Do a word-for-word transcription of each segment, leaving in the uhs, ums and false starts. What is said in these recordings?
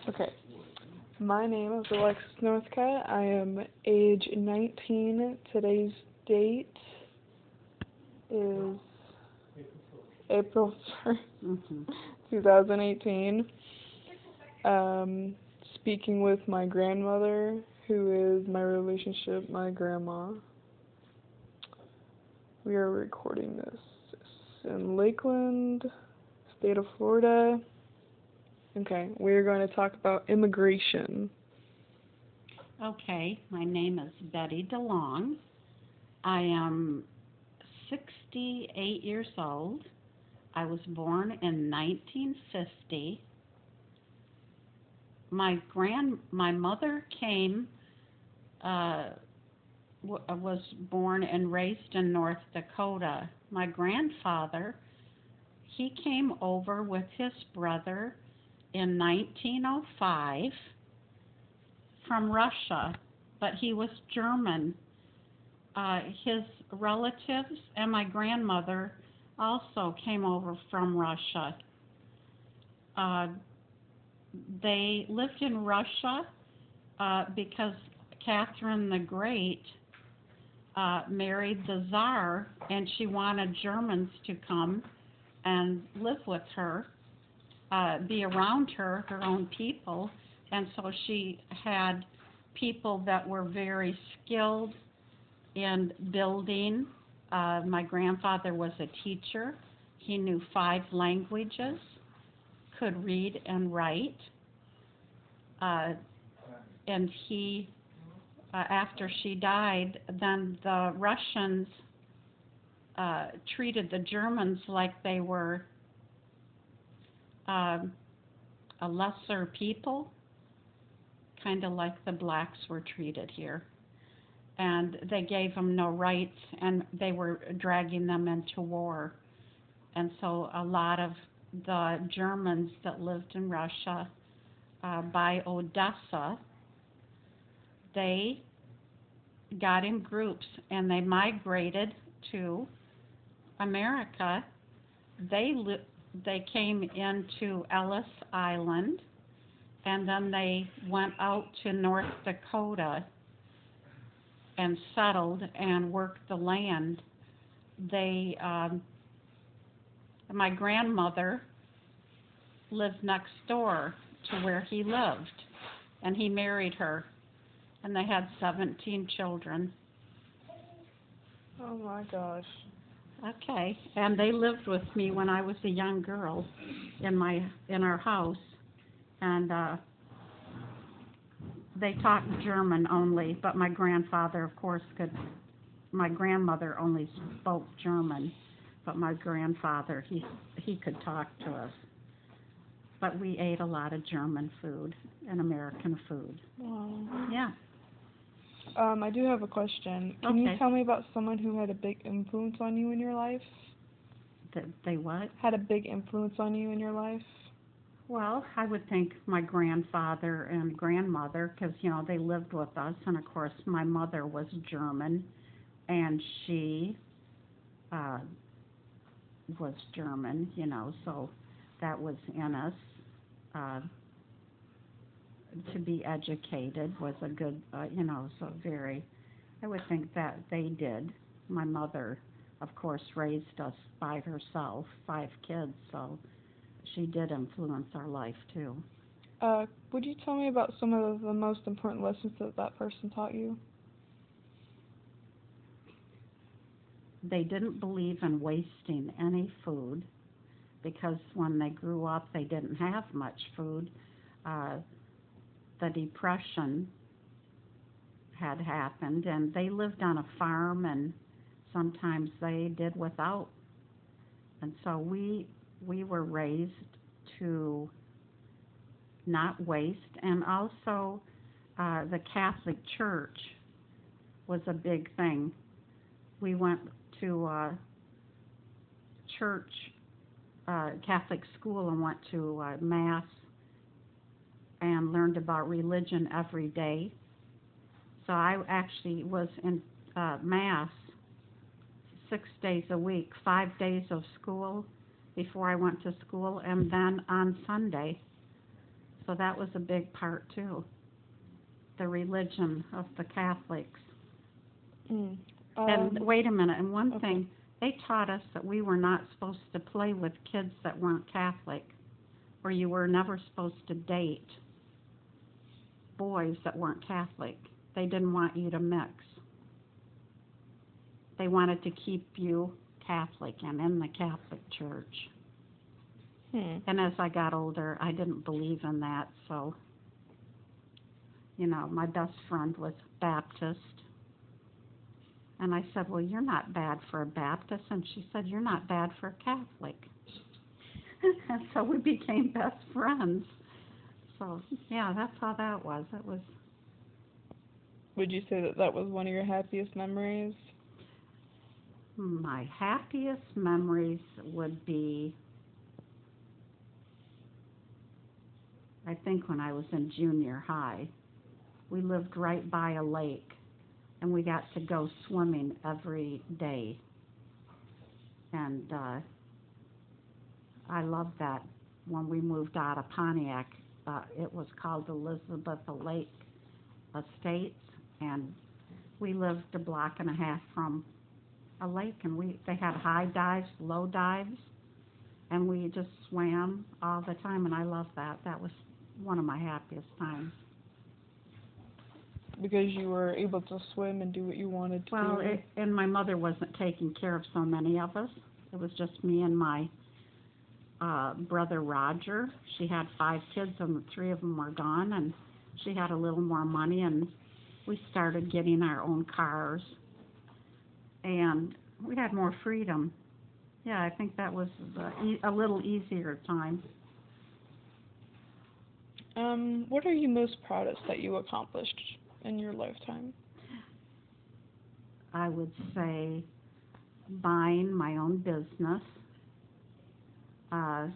Okay. My name is Alexis Northcutt. I am age nineteen. Today's date is April first, Mhm. twenty eighteen. Um, speaking with my grandmother, who is my relationship, my grandma. We are recording this in Lakeland, state of Florida. Okay, we are going to talk about immigration. Okay, my name is Betty DeLong. I am sixty-eight years old. I was born in nineteen fifty. My grand, my mother came, uh, w- was born and raised in North Dakota. My grandfather, he came over with his brother in nineteen oh five from Russia, but he was German. Uh, his relatives and my grandmother also came over from Russia. Uh, they lived in Russia uh, because Catherine the Great uh, married the Tsar, and she wanted Germans to come and live with her, uh, be around her, her own people, and so she had people that were very skilled in building. Uh, my grandfather was a teacher. He knew five languages, could read and write, uh, and he, uh, after she died, then the Russians uh, treated the Germans like they were um, a lesser people, kind of like the blacks were treated here. And they gave them no rights, and they were dragging them into war. And so a lot of the Germans that lived in Russia uh, by Odessa, they got in groups and they migrated to America. They li- they came into Ellis Island, and then they went out to North Dakota and settled and worked the land. They, um, my grandmother lived next door to where he lived, and he married her, and they had seventeen children. Oh my gosh. Okay, and they lived with me when I was a young girl in my in our house, and uh, they talked German only, but my grandfather, of course, could. My grandmother only spoke German, but my grandfather, he he could talk to us. But we ate a lot of German food and American food. Wow. Yeah. Um, I do have a question. Can you Okay. tell me about someone who had a big influence on you in your life? Th- they what? Had a big influence on you in your life? Well, I would think my grandfather and grandmother, because you know they lived with us, and of course my mother was German, and she uh, was German, you know, so that was in us. Uh, to be educated was a good, uh, you know, so very, I would think that they did. My mother, of course, raised us by herself, five kids, so she did influence our life too. Uh, would you tell me about some of the most important lessons that that person taught you? They didn't believe in wasting any food because when they grew up, they didn't have much food. Uh, the Depression had happened, and they lived on a farm, and sometimes they did without. And so we we were raised to not waste, and also uh, the Catholic Church was a big thing. We went to uh, church, uh, Catholic school, and went to uh, mass and learned about religion every day. So I actually was in uh, mass six days a week, five days of school before I went to school, and then on Sunday. So that was a big part too, the religion of the Catholics. Mm. And Um, wait a minute, and one okay. thing, they taught us that we were not supposed to play with kids that weren't Catholic, or you were never supposed to date boys that weren't Catholic. They didn't want you to mix. They wanted to keep you Catholic and in the Catholic Church. Hmm. And as I got older, I didn't believe in that, so, you know, my best friend was Baptist. And I said, well, you're not bad for a Baptist. And she said, you're not bad for a Catholic. And so we became best friends. So, yeah, that's how that was. It was, Would you say that that was one of your happiest memories? my happiest memories would be, I think when I was in junior high. We lived right by a lake, and we got to go swimming every day. And uh, I loved that. When we moved out of Pontiac, uh, it was called Elizabeth Lake Estates, and we lived a block and a half from a lake, and we they had high dives, low dives, and we just swam all the time, and I loved that. That was one of my happiest times. Because you were able to swim and do what you wanted to Well, do? it, and my mother wasn't taking care of so many of us. It was just me and my uh, brother Roger. She had five kids, and the three of them were gone, and she had a little more money, and we started getting our own cars, and we had more freedom. Yeah, I think that was a, e- a little easier time. Um, what are you most proudest that you accomplished in your lifetime? I would say buying my own business, uh,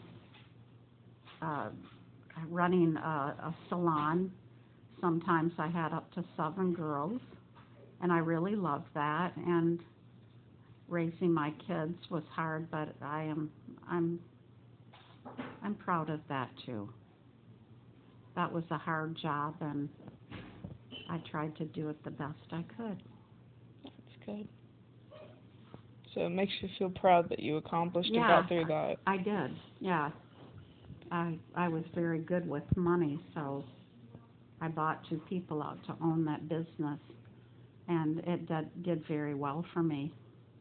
uh, running a, a salon. Sometimes I had up to seven girls, and I really loved that. And raising my kids was hard, but I am I'm I'm proud of that too. That was a hard job, and I tried to do it the best I could. That's good. So it makes you feel proud that you accomplished and Yeah, got through that. I did. Yeah, I I was very good with money, so I bought two people out to own that business, and it did, did very well for me.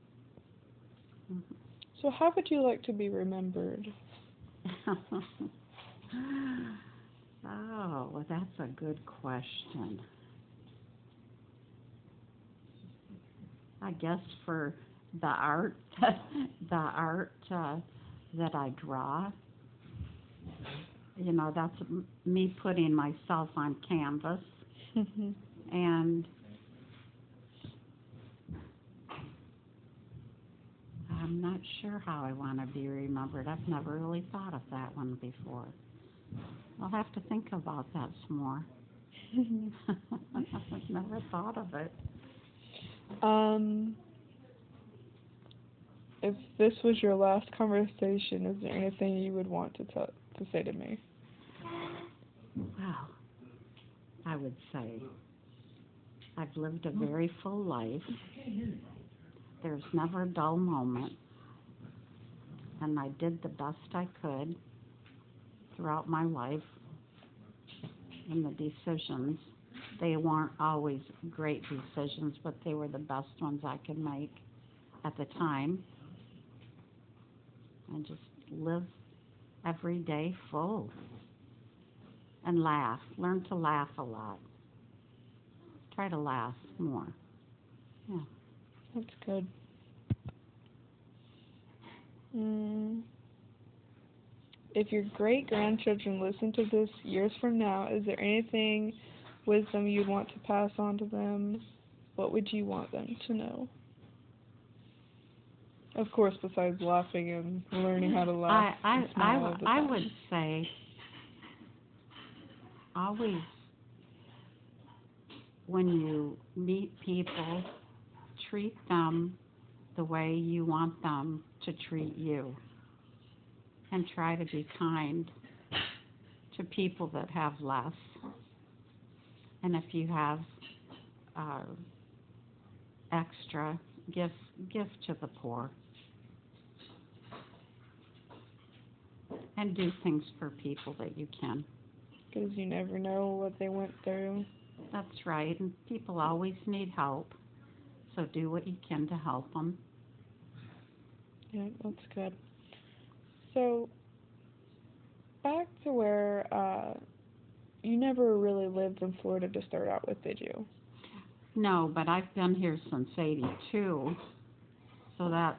So how would you like to be remembered? Oh, well, that's a good question. I guess for the art, the art uh, that I draw, you know, that's m- me putting myself on canvas, and I'm not sure how I want to be remembered. I've never really thought of that one before. I'll have to think about that some more. I've never thought of it. Um, if this was your last conversation, is there anything you would want to tell to say to me? Well, I would say I've lived a very full life. There's never a dull moment, and I did the best I could throughout my life in the decisions. They weren't always great decisions, but they were the best ones I could make at the time. And just live every day full and laugh. Learn to laugh a lot. Try to laugh more. Yeah. That's good. Mm. If your great grandchildren listen to this years from now, is there anything, wisdom you'd want to pass on to them? What would you want them to know? Of course, besides laughing and learning how to laugh I and I smile I, all the I time. would say always when you meet people, treat them the way you want them to treat you, and try to be kind to people that have less. And if you have uh, extra, give give to the poor. And do things for people that you can. Because you never know what they went through. That's right, and people always need help, so do what you can to help them. Yeah, that's good. So, back to where uh, you never really lived in Florida to start out with, did you? No, but I've been here since eighty-two, so that's,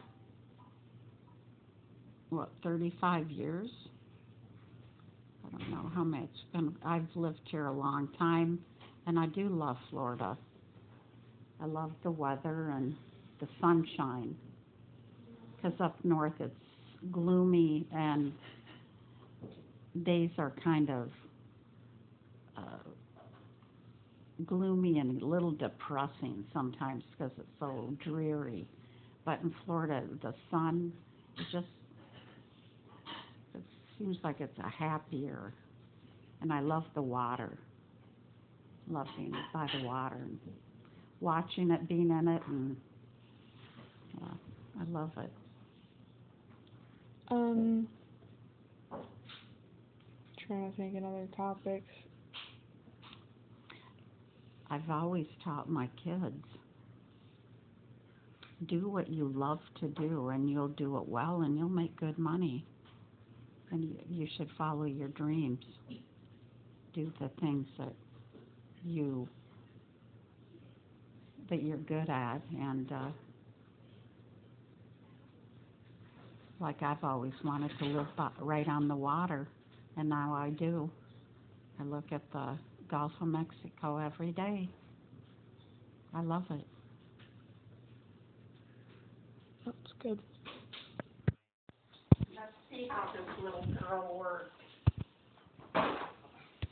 what, thirty-five years? I don't know how much it's been. I've lived here a long time, and I do love Florida. I love the weather and the sunshine, because up north it's gloomy and days are kind of uh, gloomy and a little depressing sometimes because it's so dreary. But in Florida, the sun, it just, it seems like it's a happier, and I love the water. Love being by the water and watching it, being in it, and yeah, I love it. Um, trying to think of other topics. I've always taught my kids, do what you love to do, and you'll do it well, and you'll make good money. And you, you should follow your dreams. Do the things that you that you're good at, and uh, like I've always wanted to live by, right on the water, and now I do. I look at the Gulf of Mexico every day. I love it. That's good. Let's see how this little girl works.